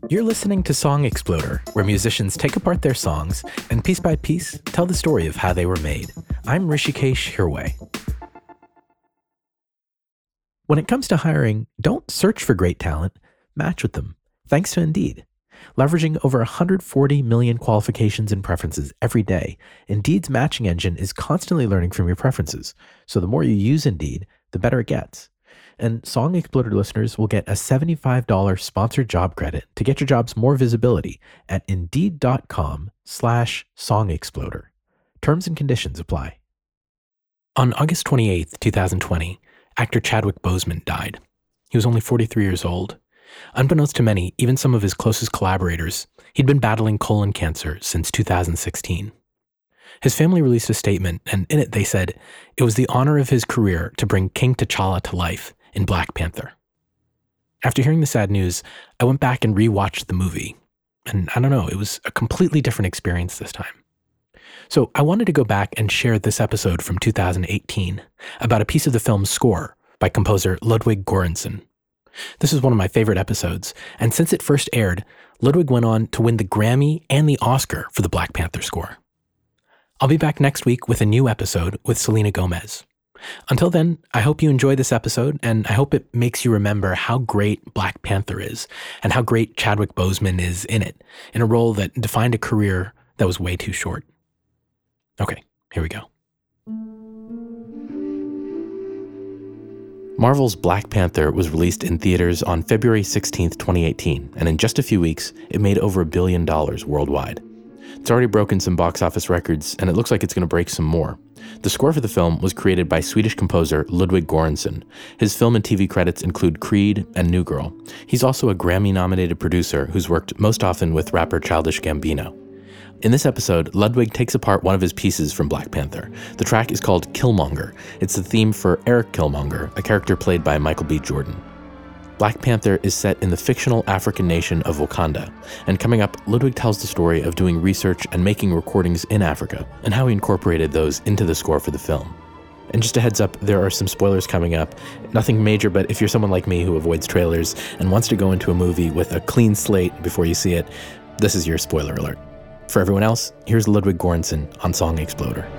You're listening to Song Exploder, where musicians take apart their songs and piece by piece tell the story of how they were made. I'm Rishikesh Hirway. When it comes to hiring, don't search for great talent, match with them. Thanks to Indeed. Leveraging over 140 million qualifications and preferences every day, Indeed's matching engine is constantly learning from your preferences. So the more you use Indeed, the better it gets. And Song Exploder listeners will get a $75 sponsored job credit to get your jobs more visibility at Indeed.com/SongExploder. Terms and conditions apply. On August 28th, 2020, actor Chadwick Boseman died. He was only 43 years old. Unbeknownst to many, even some of his closest collaborators, he'd been battling colon cancer since 2016. His family released a statement, and in it they said, it was the honor of his career to bring King T'Challa to life in Black Panther. After hearing the sad news, I went back and rewatched the movie. And I don't know, it was a completely different experience this time. So I wanted to go back and share this episode from 2018 about a piece of the film's score by composer Ludwig Göransson. This is one of my favorite episodes, and since it first aired, Ludwig went on to win the Grammy and the Oscar for the Black Panther score. I'll be back next week with a new episode with Selena Gomez. Until then, I hope you enjoy this episode, and I hope it makes you remember how great Black Panther is, and how great Chadwick Boseman is in it, in a role that defined a career that was way too short. Okay, here we go. Marvel's Black Panther was released in theaters on February 16th, 2018, and in just a few weeks, it made over $1 billion worldwide. It's already broken some box office records, and it looks like it's going to break some more. The score for the film was created by Swedish composer Ludwig Göransson. His film and TV credits include Creed and New Girl. He's also a Grammy-nominated producer who's worked most often with rapper Childish Gambino. In this episode, Ludwig takes apart one of his pieces from Black Panther. The track is called Killmonger. It's the theme for Eric Killmonger, a character played by Michael B. Jordan. Black Panther is set in the fictional African nation of Wakanda, and coming up, Ludwig tells the story of doing research and making recordings in Africa, and how he incorporated those into the score for the film. And just a heads up, there are some spoilers coming up. Nothing major, but if you're someone like me who avoids trailers and wants to go into a movie with a clean slate before you see it, this is your spoiler alert. For everyone else, here's Ludwig Göransson on Song Exploder.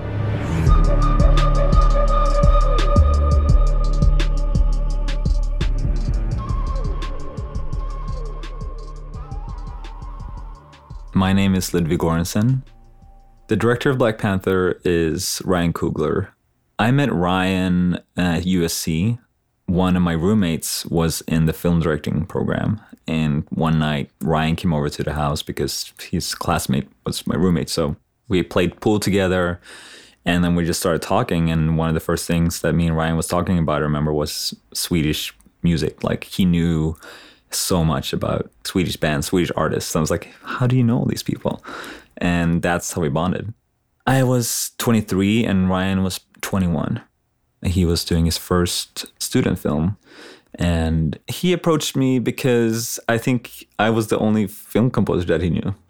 My name is Ludwig Göransson. The director of Black Panther is Ryan Coogler. I met Ryan at USC. One of my roommates was in the film directing program. And one night, Ryan came over to the house because his classmate was my roommate. So we played pool together, and then we just started talking. And one of the first things that me and Ryan was talking about, I remember, was Swedish music. Like, he knew so much about Swedish bands, Swedish artists. I was like, how do you know all these people? And that's how we bonded. I was 23 and Ryan was 21. He was doing his first student film. And he approached me because I think I was the only film composer that he knew.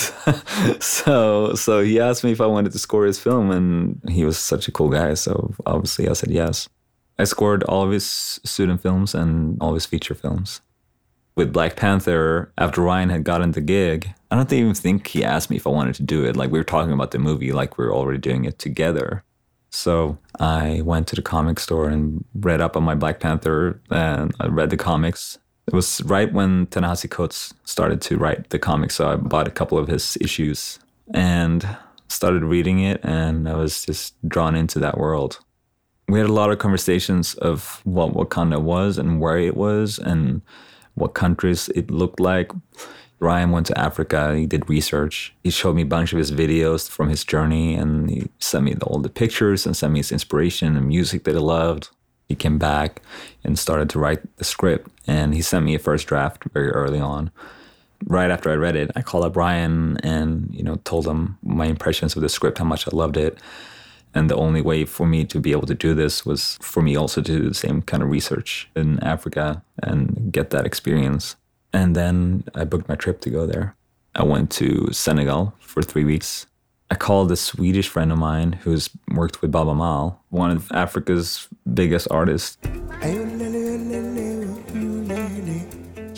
So he asked me if I wanted to score his film, and he was such a cool guy. So obviously I said yes. I scored all of his student films and all of his feature films. With Black Panther, after Ryan had gotten the gig, I don't even think he asked me if I wanted to do it. Like, we were talking about the movie like we were already doing it together. So I went to the comic store and read up on my Black Panther, and I read the comics. It was right when Ta-Nehisi Coates started to write the comics, so I bought a couple of his issues and started reading it, and I was just drawn into that world. We had a lot of conversations of what Wakanda was and where it was and what countries it looked like. Ryan went to Africa. He did research. He showed me a bunch of his videos from his journey, and he sent me all the pictures and sent me his inspiration and music that he loved. He came back and started to write the script, and he sent me a first draft very early on. Right after I read it, I called up Ryan and, told him my impressions of the script, how much I loved it. And the only way for me to be able to do this was for me also to do the same kind of research in Africa and get that experience. And then I booked my trip to go there. I went to Senegal for 3 weeks. I called a Swedish friend of mine who's worked with Baaba Maal, one of Africa's biggest artists. He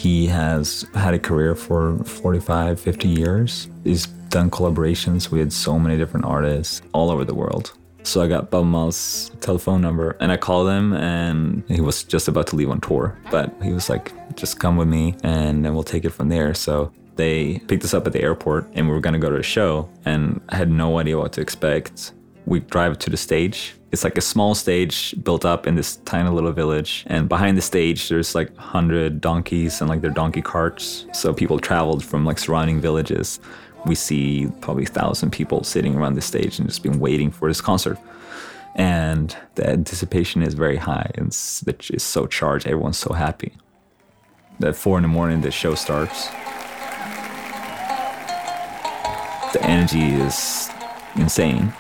He has had a career for 45, 50 years. He's done collaborations with so many different artists all over the world. So I got Baaba Maal's telephone number and I called him, and he was just about to leave on tour. But he was like, just come with me and then we'll take it from there. So they picked us up at the airport and we were going to go to a show, and I had no idea what to expect. We drive to the stage. It's like a small stage built up in this tiny little village. And behind the stage, there's like 100 donkeys and like their donkey carts. So people traveled from like surrounding villages. We see probably 1,000 people sitting around the stage and just been waiting for this concert. And the anticipation is very high. It's so charged. Everyone's so happy. At 4 a.m, the show starts. The energy is insane.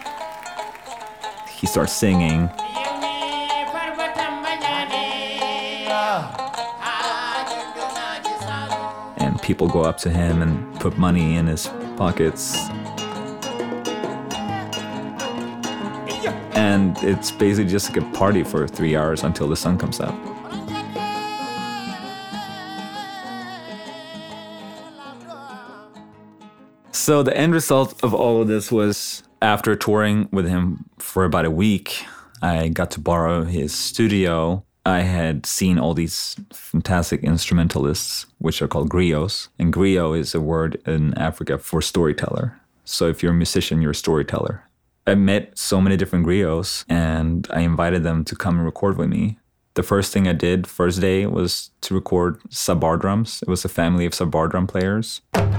He starts singing. And people go up to him and put money in his pockets. And it's basically just like a party for 3 hours until the sun comes out. So the end result of all of this was, after touring with him for about a week, I got to borrow his studio. I had seen all these fantastic instrumentalists, which are called griots. And griot is a word in Africa for storyteller. So if you're a musician, you're a storyteller. I met so many different griots, and I invited them to come and record with me. The first thing I did, first day, was to record sabar drums. It was a family of sabar drum players.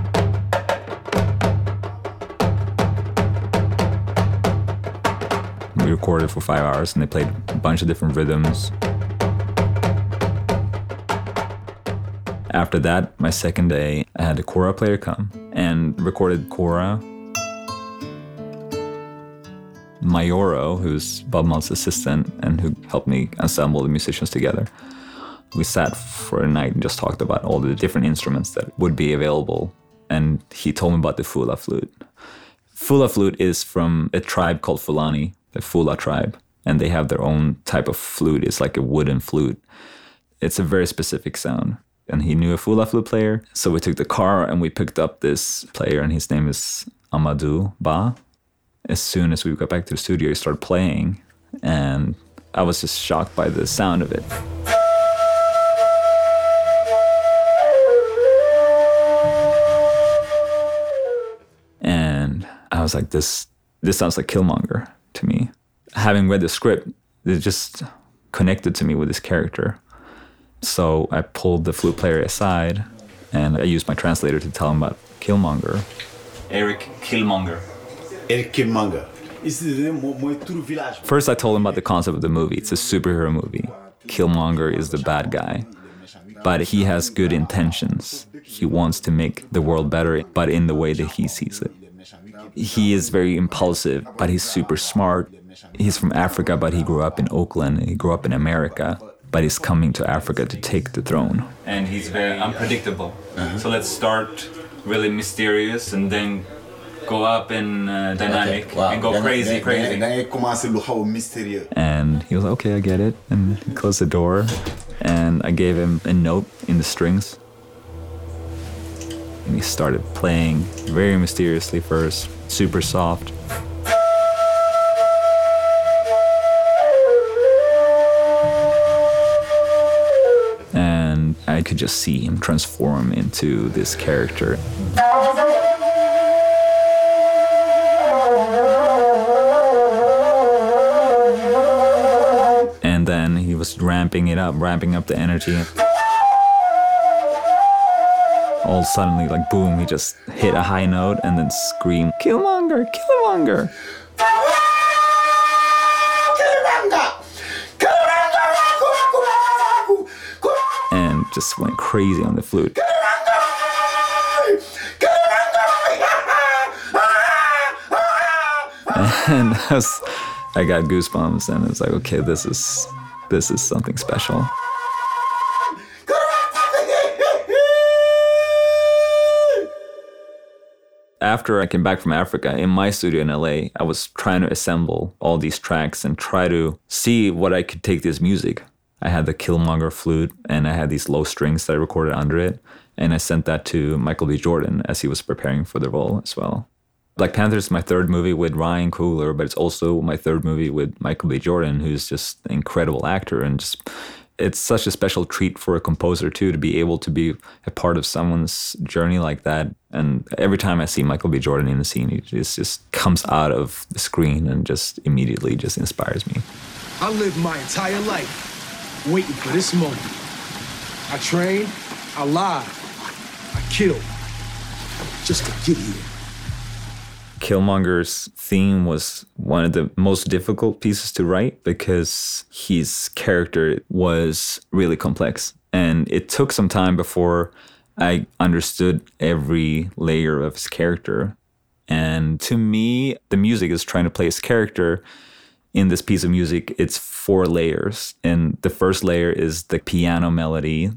We recorded for 5 hours and they played a bunch of different rhythms. After that, my second day, I had a kora player come and recorded kora. Mayoro, who's Baaba Maal's assistant and who helped me assemble the musicians together, we sat for a night and just talked about all the different instruments that would be available. And he told me about the Fula flute. Fula flute is from a tribe called Fulani, the Fula tribe, and they have their own type of flute. It's like a wooden flute. It's a very specific sound. And he knew a Fula flute player. So we took the car and we picked up this player, and his name is Amadou Ba. As soon as we got back to the studio, he started playing, and I was just shocked by the sound of it. And I was like, this sounds like Killmonger to me. Having read the script, it just connected to me with this character. So I pulled the flute player aside and I used my translator to tell him about Killmonger. Eric Killmonger. Eric Killmonger. First I told him about the concept of the movie. It's a superhero movie. Killmonger is the bad guy, but he has good intentions. He wants to make the world better, but in the way that he sees it. He is very impulsive, but he's super smart. He's from Africa, but he grew up in Oakland. He grew up in America, but he's coming to Africa to take the throne. And he's very unpredictable. So let's start really mysterious and then go up in dynamic and go crazy. And he was like, okay, I get it. And he closed the door and I gave him a note in the strings. And he started playing very mysteriously first, super soft. And I could just see him transform into this character. And then he was ramping up the energy. All suddenly, like boom, he just hit a high note and then screamed, Killmonger, Killmonger! And just went crazy on the flute. And I got goosebumps and it's like, okay, this is something special. After I came back from Africa, in my studio in LA, I was trying to assemble all these tracks and try to see what I could take this music. I had the Killmonger flute and I had these low strings that I recorded under it. And I sent that to Michael B. Jordan as he was preparing for the role as well. Black Panther is my third movie with Ryan Coogler, but it's also my third movie with Michael B. Jordan, who's just an incredible actor. And just it's such a special treat for a composer, too, to be able to be a part of someone's journey like that. And every time I see Michael B. Jordan in the scene, it just comes out of the screen and just immediately just inspires me. I lived my entire life waiting for this moment. I trained, I lied, I killed, just to get here. Killmonger's theme was one of the most difficult pieces to write because his character was really complex. And it took some time before I understood every layer of his character. And to me, the music is trying to play his character. In this piece of music, it's 4 layers. And the first layer is the piano melody.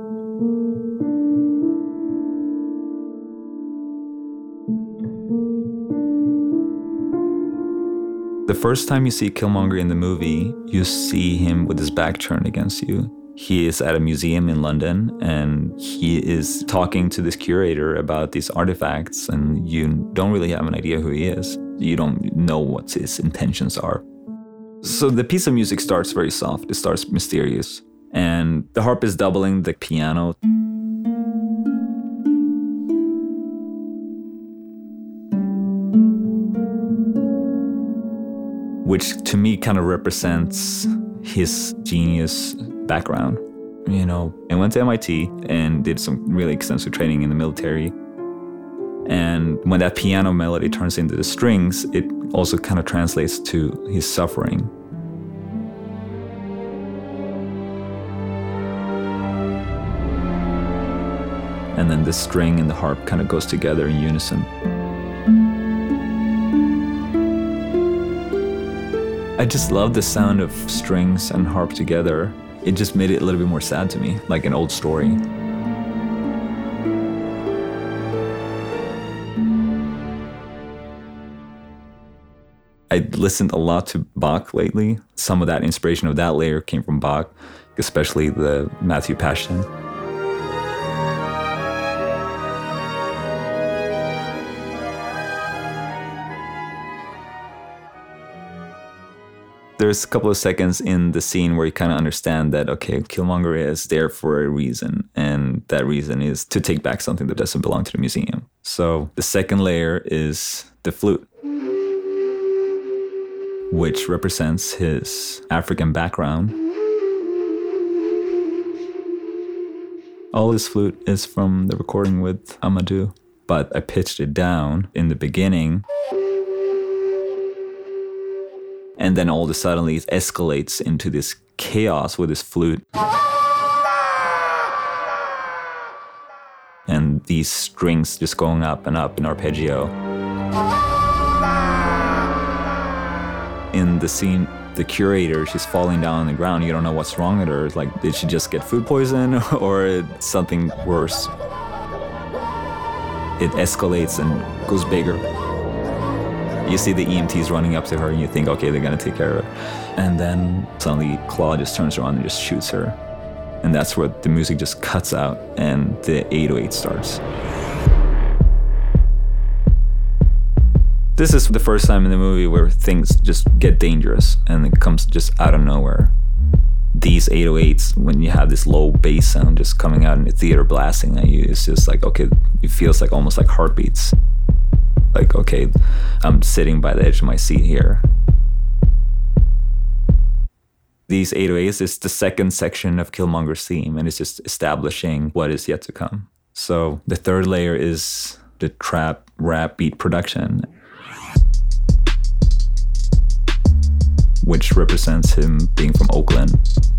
The first time you see Killmonger in the movie, you see him with his back turned against you. He is at a museum in London and he is talking to this curator about these artifacts, and you don't really have an idea who he is. You don't know what his intentions are. So the piece of music starts very soft. It starts mysterious. And the harp is doubling the piano. Which to me kind of represents his genius background. You know, I went to MIT and did some really extensive training in the military. And when that piano melody turns into the strings, it also kind of translates to his suffering. And then the string and the harp kind of goes together in unison. I just love the sound of strings and harp together. It just made it a little bit more sad to me, like an old story. I listened a lot to Bach lately. Some of that inspiration of that layer came from Bach, especially the Matthew Passion. There's a couple of seconds in the scene where you kind of understand that, okay, Killmonger is there for a reason, and that reason is to take back something that doesn't belong to the museum. So the second layer is the flute, which represents his African background. All his flute is from the recording with Amadou, but I pitched it down in the beginning. And then all of a sudden it escalates into this chaos with his flute. And these strings just going up and up in arpeggio. In the scene, the curator, she's falling down on the ground. You don't know what's wrong with her. It's like, did she just get food poison or something worse? It escalates and goes bigger. You see the EMTs running up to her and you think, okay, they're gonna take care of her. And then suddenly Claude just turns around and just shoots her. And that's where the music just cuts out and the 808 starts. This is the first time in the movie where things just get dangerous and it comes just out of nowhere. These 808s, when you have this low bass sound just coming out in the theater blasting at you, it's just like, okay, it feels like almost like heartbeats. Like, okay, I'm sitting by the edge of my seat here. These 808s is the second section of Killmonger's theme, and it's just establishing what is yet to come. So the third layer is the trap rap beat production, which represents him being from Oakland.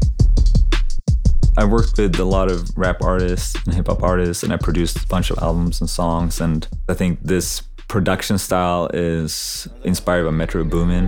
I worked with a lot of rap artists and hip-hop artists, and I produced a bunch of albums and songs, and I think this production style is inspired by Metro Boomin.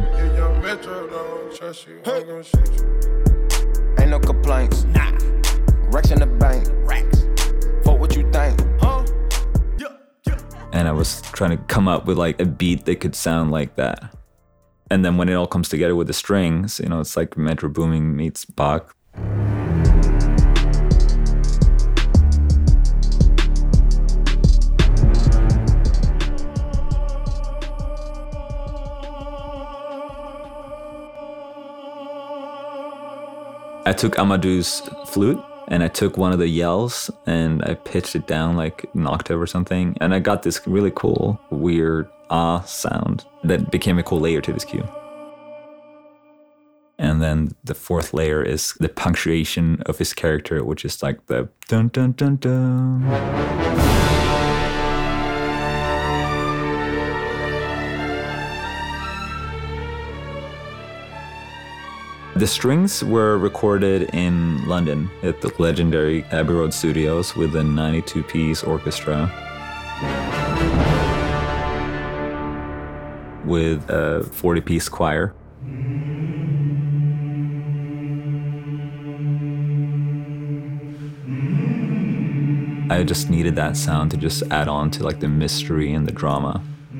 Ain't no complaints. Nah. Racks in the bank. Racks. For what you think. And I was trying to come up with like a beat that could sound like that. And then when it all comes together with the strings, you know, it's like Metro Boomin meets Bach. I took Amadou's flute and I took one of the yells and I pitched it down like an octave or something. And I got this really cool, weird sound that became a cool layer to this cue. And then the fourth layer is the punctuation of his character, which is like the dun dun dun dun. The strings were recorded in London at the legendary Abbey Road Studios with a 92-piece orchestra with a 40-piece choir. I just needed that sound to just add on to like the mystery and the drama.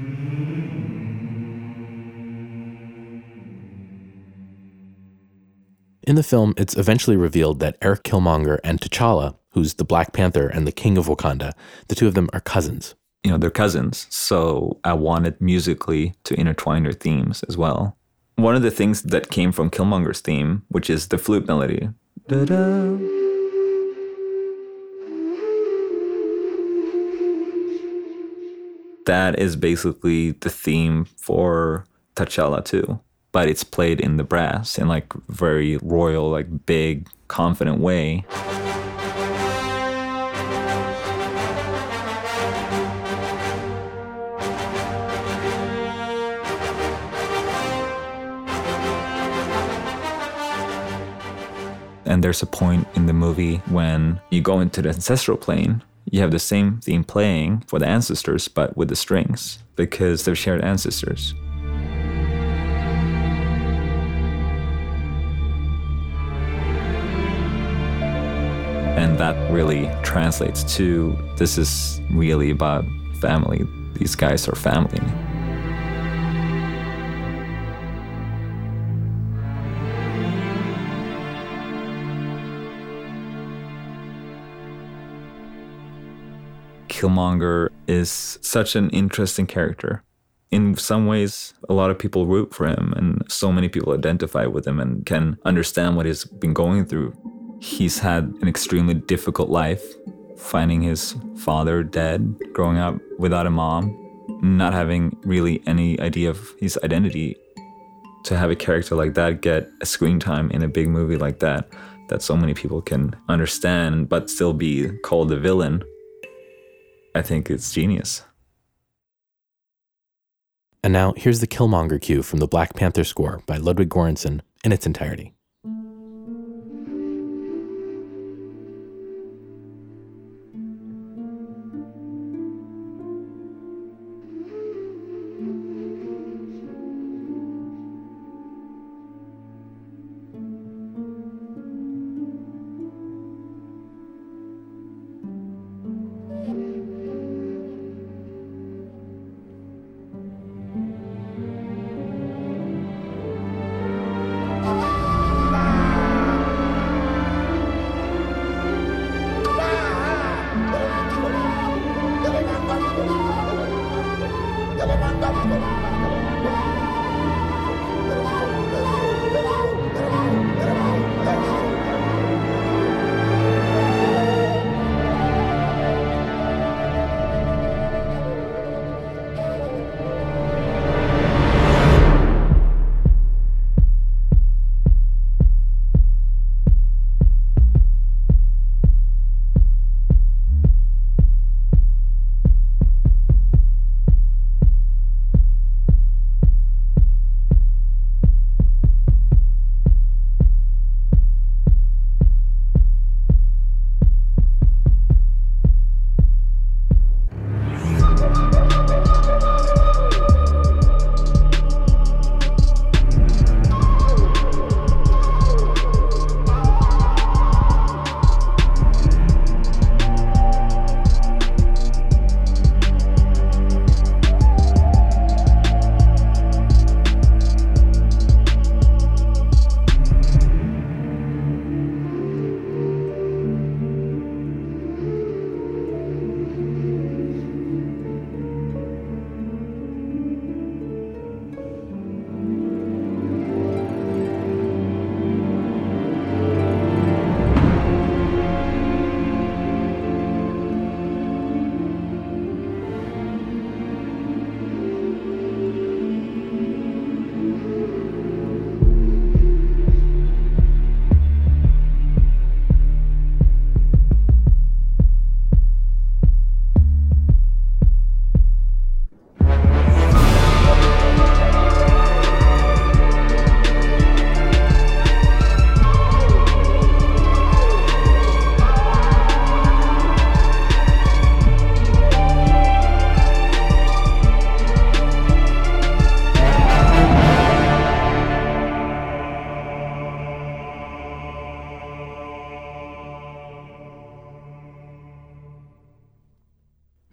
In the film, it's eventually revealed that Eric Killmonger and T'Challa, who's the Black Panther and the King of Wakanda, the two of them are cousins. You know, they're cousins, so I wanted musically to intertwine their themes as well. One of the things that came from Killmonger's theme, which is the flute melody. Da-da. That is basically the theme for T'Challa too. But it's played in the brass in like very royal, like big, confident way. And there's a point in the movie when you go into the ancestral plane, you have the same theme playing for the ancestors, but with the strings, because they're shared ancestors. And that really translates to, this is really about family. These guys are family. Killmonger is such an interesting character. In some ways, a lot of people root for him, and so many people identify with him and can understand what he's been going through. He's had an extremely difficult life, finding his father dead, growing up without a mom, not having really any idea of his identity. To have a character like that get a screen time in a big movie like that so many people can understand but still be called a villain, I think it's genius. And now here's the Killmonger cue from the Black Panther score by Ludwig Göransson in its entirety.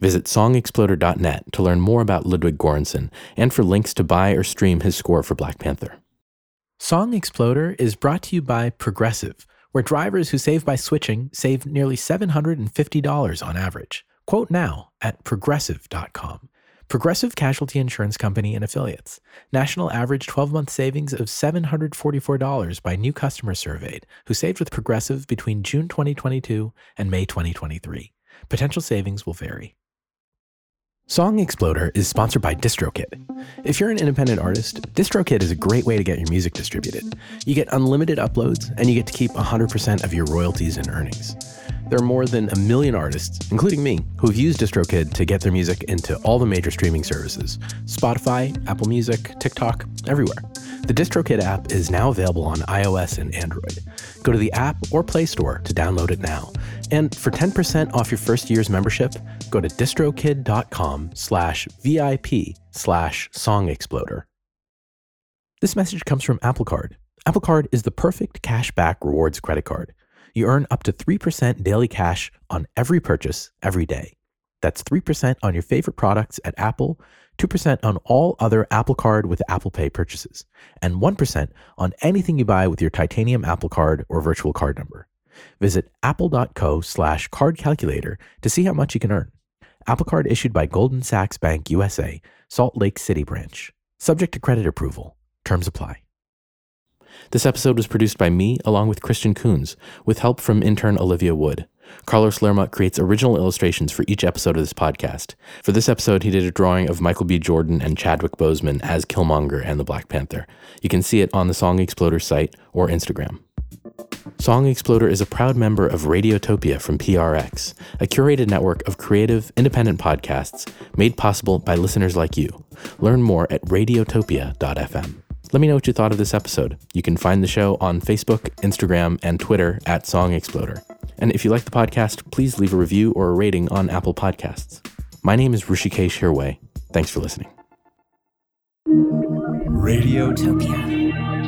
Visit songexploder.net to learn more about Ludwig Göransson and for links to buy or stream his score for Black Panther. Song Exploder is brought to you by Progressive, where drivers who save by switching save nearly $750 on average. Quote now at progressive.com. Progressive Casualty Insurance Company and Affiliates. National average 12-month savings of $744 by new customers surveyed who saved with Progressive between June 2022 and May 2023. Potential savings will vary. Song Exploder is sponsored by DistroKid. If you're an independent artist, DistroKid is a great way to get your music distributed. You get unlimited uploads, and you get to keep 100% of your royalties and earnings. There are more than 1 million artists, including me, who have used DistroKid to get their music into all the major streaming services: Spotify, Apple Music, TikTok, everywhere. The DistroKid app is now available on iOS and Android. Go to the app or Play Store to download it now. And for 10% off your first year's membership, go to distrokid.com/VIP/songexploder. This message comes from Apple Card. Apple Card is the perfect cashback rewards credit card. You earn up to 3% daily cash on every purchase every day. That's 3% on your favorite products at Apple, 2% on all other Apple Card with Apple Pay purchases, and 1% on anything you buy with your titanium Apple Card or virtual card number. Visit apple.co/card calculator to see how much you can earn. Apple Card issued by Goldman Sachs Bank USA, Salt Lake City branch. Subject to credit approval. Terms apply. This episode was produced by me along with Christian Coons, with help from intern Olivia Wood. Carlos Lerma creates original illustrations for each episode of this podcast. For this episode, he did a drawing of Michael B. Jordan and Chadwick Boseman as Killmonger and the Black Panther. You can see it on the Song Exploder site or Instagram. Song Exploder is a proud member of Radiotopia from PRX, a curated network of creative, independent podcasts made possible by listeners like you. Learn more at radiotopia.fm. Let me know what you thought of this episode. You can find the show on Facebook, Instagram, and Twitter at Song Exploder. And if you like the podcast, please leave a review or a rating on Apple Podcasts. My name is Hrishikesh Hirway. Thanks for listening. Radiotopia.